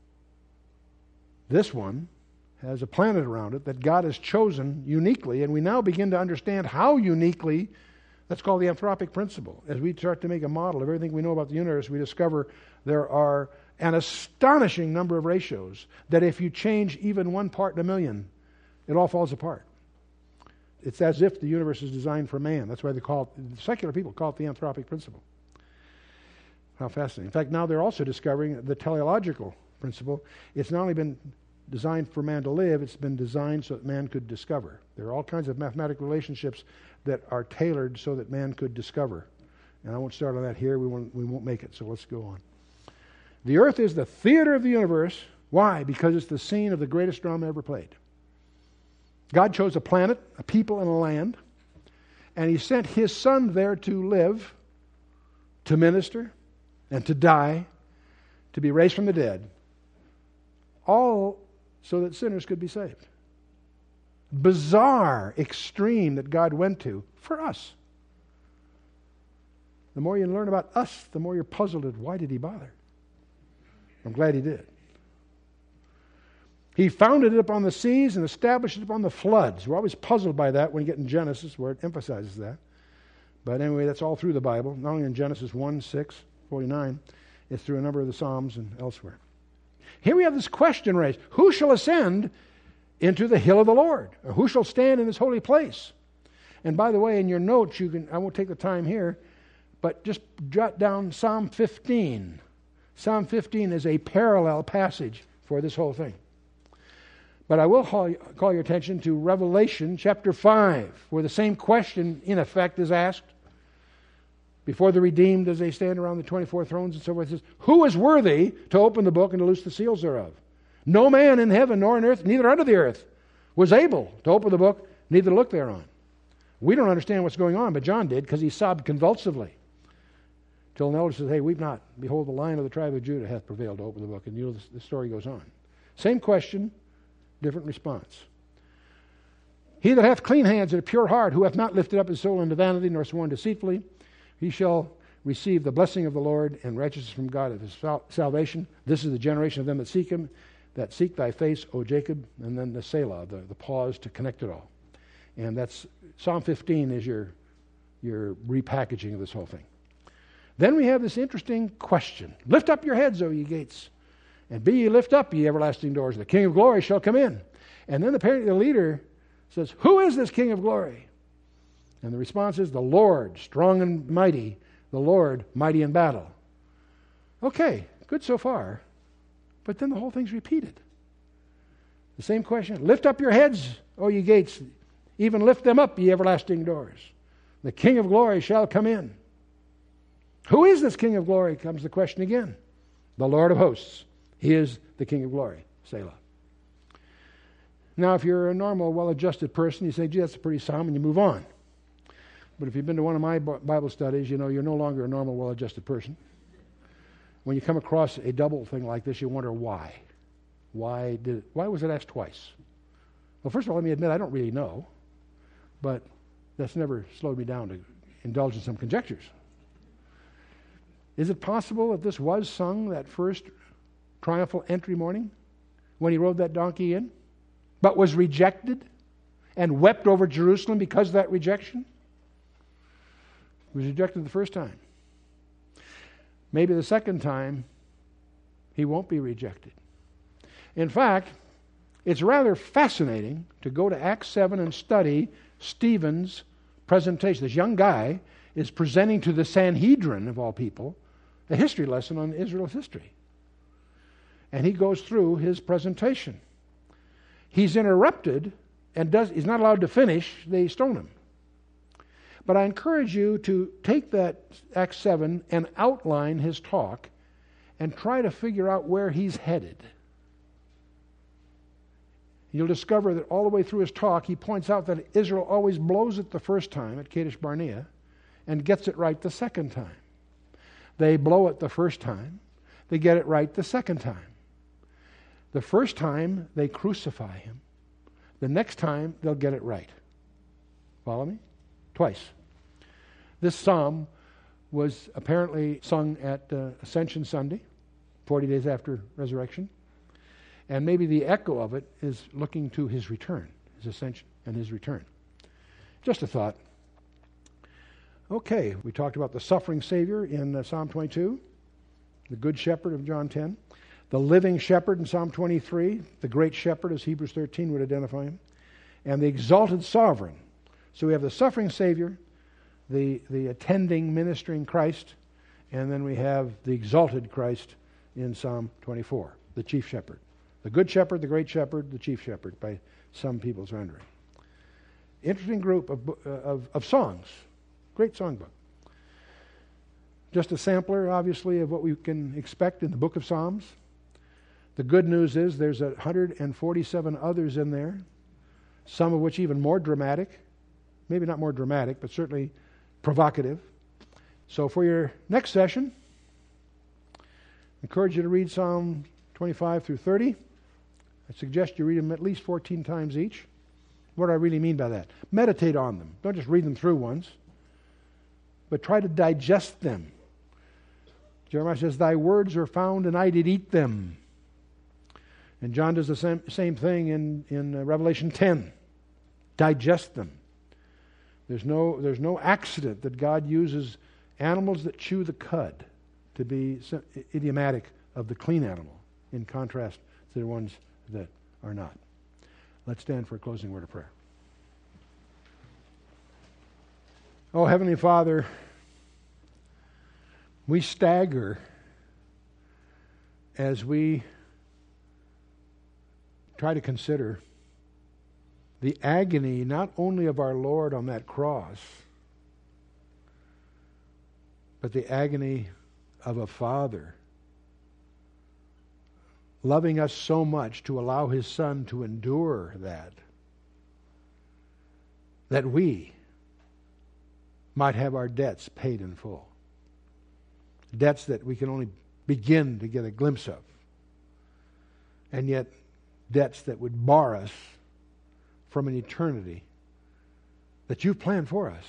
this one has a planet around it that God has chosen uniquely, and we now begin to understand how uniquely. That's called the anthropic principle. As we start to make a model of everything we know about the universe, we discover there are an astonishing number of ratios that if you change even one part in a million, it all falls apart. It's as if the universe is designed for man. That's why they call it, secular people call it the anthropic principle. How fascinating. In fact, now they're also discovering the teleological principle. It's not only been designed for man to live, it's been designed so that man could discover. There are all kinds of mathematical relationships that are tailored so that man could discover. And I won't start on that here. We won't, we won't make it, so let's go on. The earth is the theater of the universe. Why? Because it's the scene of the greatest drama ever played. God chose a planet, a people, and a land, and He sent His Son there to live, to minister, and to die, to be raised from the dead, all so that sinners could be saved. Bizarre extreme that God went to for us. The more you learn about us, the more you're puzzled at why did He bother. I'm glad He did. He founded it upon the seas and established it upon the floods. We're always puzzled by that when you get in Genesis, where it emphasizes that. But anyway, that's all through the Bible, not only in Genesis one, six, forty-nine, it's through a number of the Psalms and elsewhere. Here we have this question raised: who shall ascend into the hill of the Lord? Or who shall stand in His holy place? And by the way, in your notes, you can, I won't take the time here, but just jot down Psalm fifteen. Psalm fifteen is a parallel passage for this whole thing. But I will call, call your attention to Revelation chapter five, where the same question, in effect, is asked. Before the redeemed, as they stand around the twenty-four thrones and so forth, it says, who is worthy to open the book and to loose the seals thereof? No man in heaven nor on earth, neither under the earth, was able to open the book, neither to look thereon. We don't understand what's going on, but John did, because he sobbed convulsively. Till an elder says, hey, we've not. Behold, the Lion of the tribe of Judah hath prevailed to open the book. And you know, the, the story goes on. Same question, different response. He that hath clean hands and a pure heart, who hath not lifted up his soul unto vanity, nor sworn deceitfully, he shall receive the blessing of the Lord and righteousness from God of his sal- salvation. This is the generation of them that seek him, that seek thy face, O Jacob. And then the Selah, the, the pause to connect it all. And that's Psalm fifteen is your, your repackaging of this whole thing. Then we have this interesting question. Lift up your heads, O ye gates, and be ye lift up, ye everlasting doors. The King of glory shall come in. And then apparently the leader says, who is this King of glory? And the response is, the Lord, strong and mighty, the Lord, mighty in battle. Okay, good so far. But then the whole thing's repeated. The same question. Lift up your heads, O ye gates, even lift them up, ye everlasting doors. The King of glory shall come in. Who is this King of glory? Comes the question again. The Lord of hosts. He is the King of glory. Selah. Now, if you're a normal, well-adjusted person, you say, gee, that's a pretty psalm, and you move on. But if you've been to one of my Bible studies, you know you're no longer a normal, well-adjusted person. When you come across a double thing like this, you wonder why. Why did? Why was it asked twice? Well, first of all, let me admit I don't really know, but that's never slowed me down to indulge in some conjectures. Is it possible that this was sung that first triumphal entry morning when he rode that donkey in, but was rejected and wept over Jerusalem because of that rejection? He was rejected the first time. Maybe the second time he won't be rejected. In fact, it's rather fascinating to go to Acts seven and study Stephen's presentation. This young guy is presenting to the Sanhedrin, of all people, a history lesson on Israel's history. And he goes through his presentation. He's interrupted and does he's not allowed to finish. They stone him. But I encourage you to take that Acts seven and outline his talk and try to figure out where he's headed. You'll discover that all the way through his talk, he points out that Israel always blows it the first time at Kadesh Barnea and gets it right the second time. They blow it the first time. They get it right the second time. The first time, they crucify him. The next time, they'll get it right. Follow me? Twice. This psalm was apparently sung at uh, Ascension Sunday, forty days after resurrection. And maybe the echo of it is looking to his return, his ascension and his return. Just a thought. Okay, we talked about the suffering Savior in uh, Psalm twenty-two, the Good Shepherd of John ten, the living shepherd in Psalm twenty-three, the great shepherd as Hebrews thirteen would identify him, and the exalted sovereign. So we have the suffering Savior, the, the attending, ministering Christ, and then we have the exalted Christ in Psalm twenty-four, the chief shepherd. The good shepherd, the great shepherd, the chief shepherd, by some people's rendering. Interesting group of, uh, of, of songs. Great songbook. Just a sampler, obviously, of what we can expect in the book of Psalms. The good news is there's one hundred forty-seven others in there some of which even more dramatic, maybe not more dramatic, but certainly provocative. So for your next session, I encourage you to read Psalm twenty-five through thirty. I suggest you read them at least fourteen times each. What do I really mean by that? Meditate on them. Don't just read them through once, but try to digest them. Jeremiah says, "Thy words are found, and I did eat them." And John does the same, same thing in, in uh, Revelation ten. Digest them. There's no, there's no accident that God uses animals that chew the cud to be idiomatic of the clean animal, in contrast to the ones that are not. Let's stand for a closing word of prayer. Oh, Heavenly Father, we stagger as we try to consider the agony not only of our Lord on that cross, but the agony of a Father loving us so much to allow His Son to endure that, that we might have our debts paid in full. Debts that we can only begin to get a glimpse of. And yet, debts that would bar us from an eternity that you've planned for us.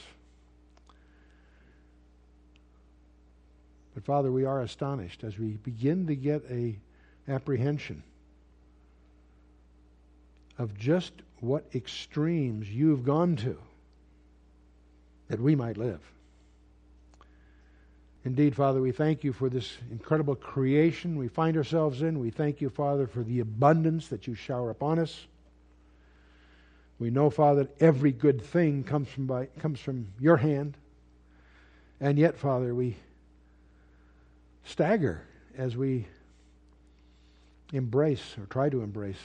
But Father, we are astonished as we begin to get a apprehension of just what extremes you've gone to that we might live. Indeed, Father, we thank you for this incredible creation we find ourselves in. We thank you, Father, for the abundance that you shower upon us. We know, Father, that every good thing comes from by, comes from your hand. And yet, Father, we stagger as we embrace or try to embrace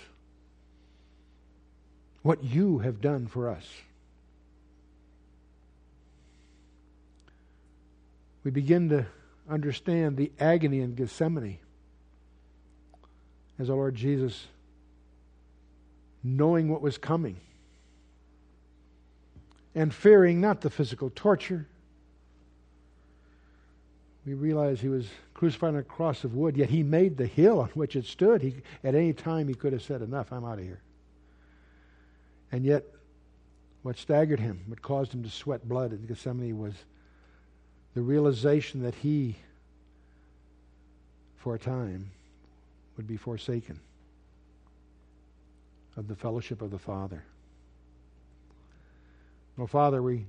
what you have done for us. We begin to understand the agony in Gethsemane as our Lord Jesus, knowing what was coming and fearing not the physical torture. We realize he was crucified on a cross of wood, yet he made the hill on which it stood. He, at any time he could have said, "Enough, I'm out of here." And yet, what staggered him, what caused him to sweat blood in Gethsemane, was the realization that he, for a time, would be forsaken of the fellowship of the Father. Oh, Father, we,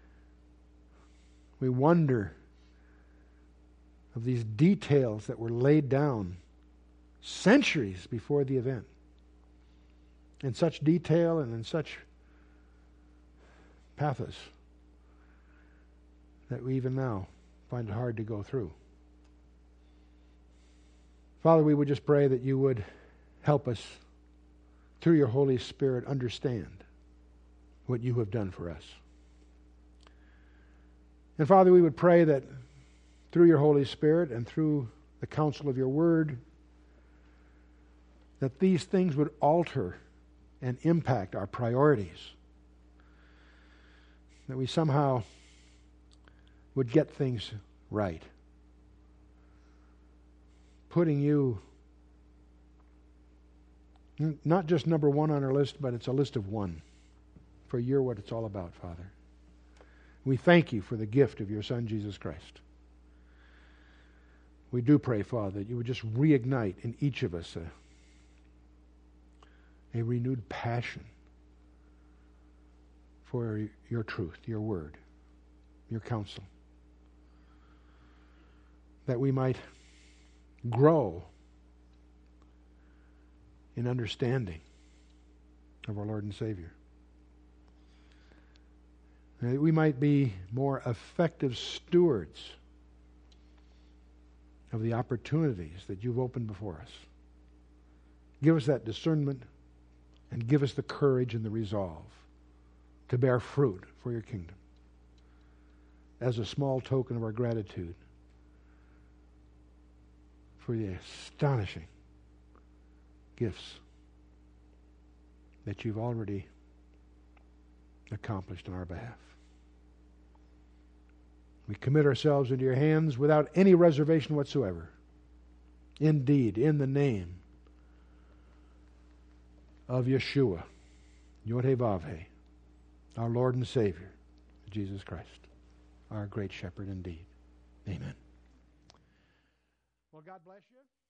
we wonder of these details that were laid down centuries before the event. In such detail and in such pathos that we even now find it hard to go through. Father, we would just pray that you would help us through your Holy Spirit understand what you have done for us. And Father, we would pray that through your Holy Spirit and through the counsel of your word, that these things would alter and impact our priorities. That we somehow would get things right. Putting you n- not just number one on our list, but it's a list of one. For you're what it's all about, Father. We thank you for the gift of your Son, Jesus Christ. We do pray, Father, that you would just reignite in each of us a, a renewed passion for your truth, your word, your counsel. That we might grow in understanding of our Lord and Savior. And that we might be more effective stewards of the opportunities that you've opened before us. Give us that discernment and give us the courage and the resolve to bear fruit for your kingdom as a small token of our gratitude for the astonishing gifts that you've already accomplished on our behalf. We commit ourselves into your hands without any reservation whatsoever. Indeed, in the name of Yeshua, Yod-Heh-Vav-Heh, our Lord and Savior, Jesus Christ, our great shepherd indeed. Amen. Well, God bless you.